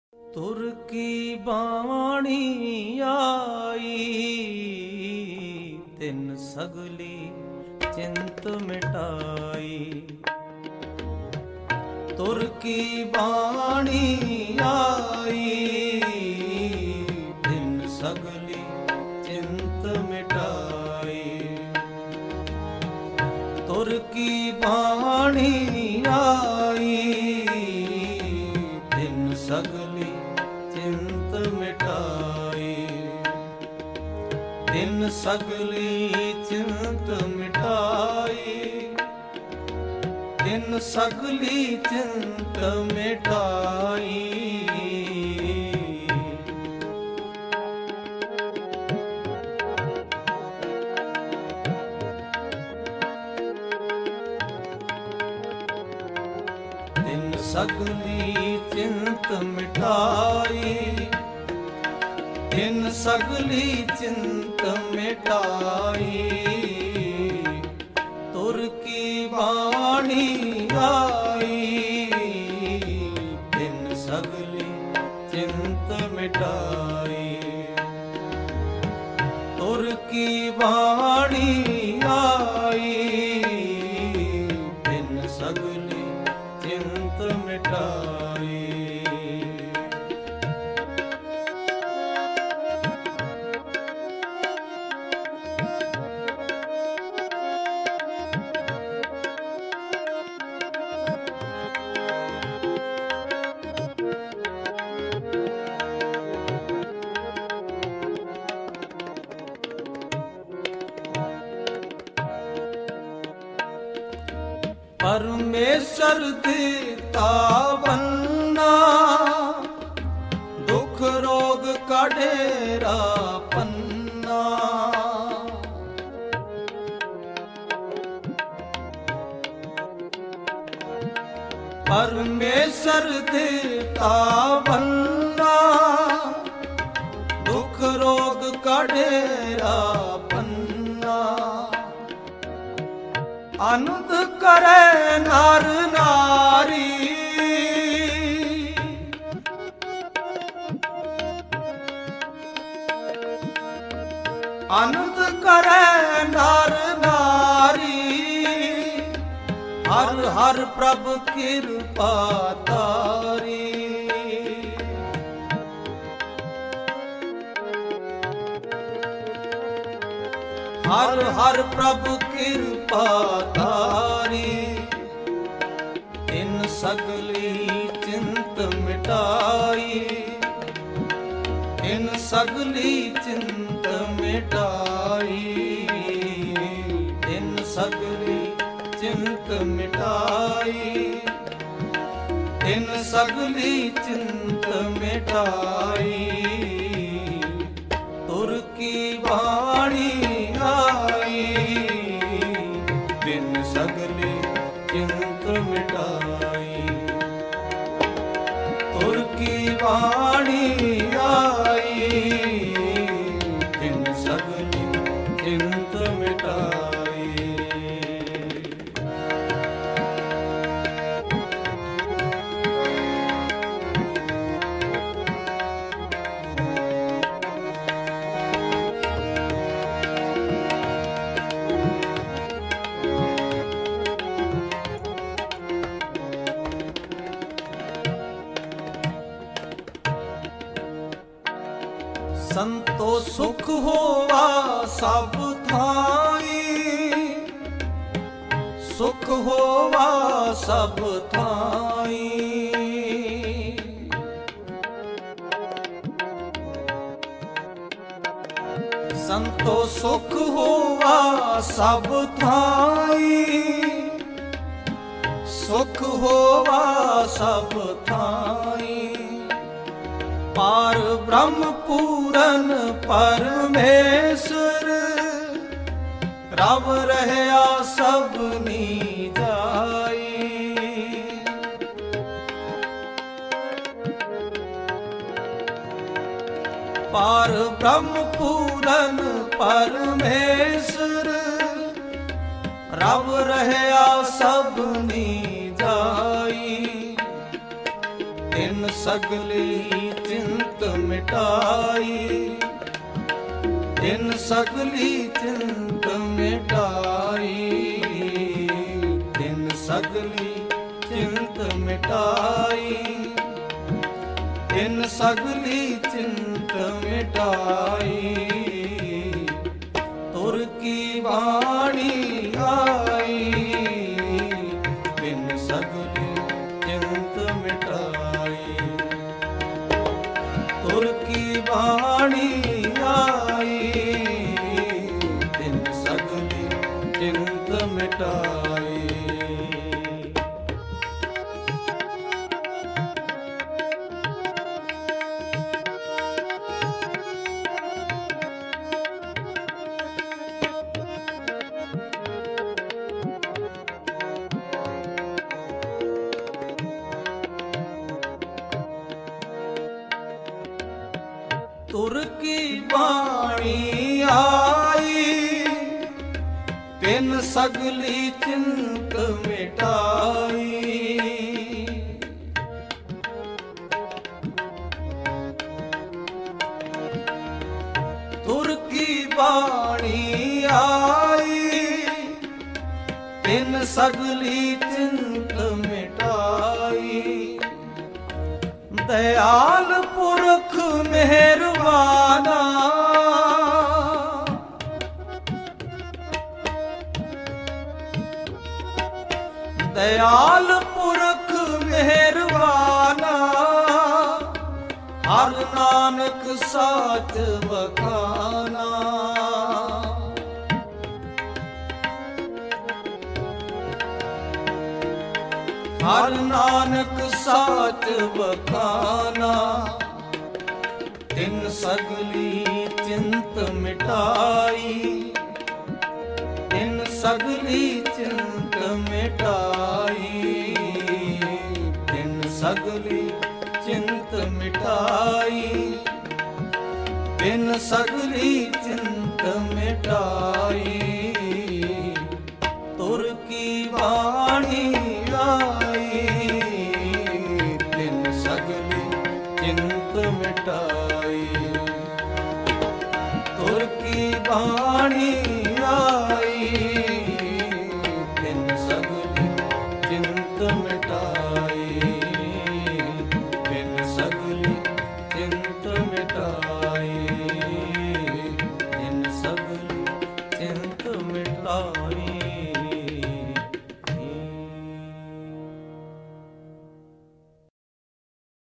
ਤੁਰ ਕੀ ਬਾਣੀ ਆਈ, ਤਿਨ ਸਗਲੀ ਚਿੰਤ ਮਿਟਾਈ। ਤੁਰ ਕੀ ਬਾਣੀ ਆਈ, ਤਿਨ ਸਗਲੀ ਚਿੰਤ ਮਿਟਾਈ। ਤੁਰ ਕੀ ਬਾਣੀ ਆਈ, ਤਿਨ ਸਗਲੀ ਚਿੰਤ ਮਿਟਾਈ। ਤਿਨ ਸਗਲੀ ਚਿੰਤ ਮਿਟਾਈ, ਤਿਨ ਸਗਲੀ ਚਿੰਤ ਮਿਟਾਈ। ਤਿਨ ਸਗਲੀ ਚਿੰਤ ਮਿਟਾਈ, ਤਿਨ ਸਗਲੀ ਚਿੰਤ ਮਿਟਾਈ। ਤੁਰ ਕੀ ਬਾਣੀ ਆਈ, ਤਿਨ ਸਗਲੀ ਚਿੰਤ ਮਿਟਾਈ। ਤੁਰ ਕੀ ਬਾਣੀ ਆਈ, ਤਿਨ ਸਗਲੀ ਚਿੰਤ ਮਿਟਾਈ। ਪਰਮੇਸ਼ਰ ਦਿੱਤਾ ਬੰਨਾ, ਦੁਖ ਰੋਗ ਕਢੇਰਾ ਪੰਨਾ। ਪਰਮੇਸ਼ਰ ਦਿੱਤਾ ਬੰਨਾ, ਦੁਖ ਰੋਗ ਕਢੇਰਾ ਪੰਨਾ। ਅਨੰਦ ਕਰੇ ਨਰ ਨਾਰੀ, ਅਨੰਦ ਕਰੇ ਨਰ ਨਾਰੀ। ਹਰ ਹਰ ਪ੍ਰਭ ਕਿਰਪਾ ਤਾਰੀ। ਹਰ ਹਰ ਪ੍ਰਭ ਕਿਰਪਾ ਤਾਰੀ। ਤਿਨ ਸਗਲੀ ਚਿੰਤ ਮਿਟਾਈ, ਤਿਨ ਸਗਲੀ ਚਿੰਤ ਮਿਟਾਈ। ਤਿਨ ਸਗਲੀ ਚਿੰਤ ਮਿਟਾਈ, ਤਿਨ ਸਗਲੀ ਚਿੰਤ ਮਿਟਾਈ। ਤੁਰ ਕੀ ਬਾਣੀ ਆਈ, ਤਿਨ ਸਗਲੀ ਚਿੰਤ ਮਿਟਾਈ। ਤੁਰ ਕੀ ਬਾਣੀ ਆਈ, ਤਿਨ ਸਗਲੀ ਚਿੰਤ ਮਿਟਾਈ। ਸੰਤੋ ਸੁਖ ਹੋਵਾ ਸਭ ਥਾਈ, ਸੁਖ ਹੋਵਾ ਸਭ ਥਾਈ। ਸੰਤੋ ਸੁਖ ਹੋਵਾ ਸਭ ਥਾਈ, ਸੁਖ ਹੋਵਾ ਸਭ ਥਾਈ। ਪਾਰ ਬ੍ਰਹਮ ਪੂਰਨ ਪਰਮੇਸ਼ਰ, ਰਵ ਰਹਿਆ ਸਭਨੀ ਜਾਈ। ਪਾਰ ਬ੍ਰਹਮ ਪੂਰਨ ਪਰਮੇਸ਼ਰ, ਰਵ ਰਹਿਆ ਸਭਨੀ ਜਾਈ। ਤਿਨ ਤਿਨ ਸਗਲੀ ਚਿੰਤ ਮਿਟਾਈ, ਤਿਨ ਸਗਲੀ ਚਿੰਤ ਮਿਟਾਈ, ਤਿਨ ਸਗਲੀ ਚਿੰਤ ਮਿਟਾਈ, ਤਿਨ ਸਗਲੀ ਚਿੰਤ ਮਿਟਾਈ। ਤੁਰ ਕੀ ਬਾਣੀ ਆਈ, ਤਿਨ ਸਗਲੀ ਚਿੰਤ ਮਿਟਾਈ, ਤੁਰ ਕੀ ਬਾਣੀ ਆਈ, ਤਿਨ ਸਗਲੀ ਚਿੰਤ ਮਿਟਾਈ। ਤੁਰ ਕੀ ਬਾਣੀ ਆਈ, ਤਿਨ ਸਗਲੀ ਚਿੰਤ ਮਿਟਾਈ, ਤੁਰ ਕੀ ਬਾਣੀ ਆਈ, ਤਿਨ ਸਗਲੀ ਚਿੰਤ ਮਿਟਾਈ। ਦਇਆਲ ਪੁਰਖ ਮਿਹਰਬਾਨਾ, ਦਇਆਲ ਪੁਰਖ ਮਿਹਰਬਾਨਾ, ਹਰ ਨਾਨਕ ਸਾਚ ਬਖਾਨਾ। ਹਰ ਨਾਨਕ ਸਾਚ ਬਖਾਨਾ, ਤਿਨ ਸਗਲੀ ਚਿੰਤ ਮਿਟਾਈ, ਤਿਨ ਸਗਲੀ ਚਿੰਤ ਮਿਟਾਈ, ਤਿਨ ਸਗਲੀ ਚਿੰਤ ਮਿਟਾਈ, ਤਿਨ ਸਗਲੀ ਚਿੰਤ ਮਿਟਾਈ। ਤੁਰ ਕੀ ਬਾਣੀ ਆਈ, ਤਿਨ ਸਗਲੀ ਚਿੰਤ ਮਿਟਾਈ, ਤੁਰ ਕੀ ਬਾਣੀ ਆਈ,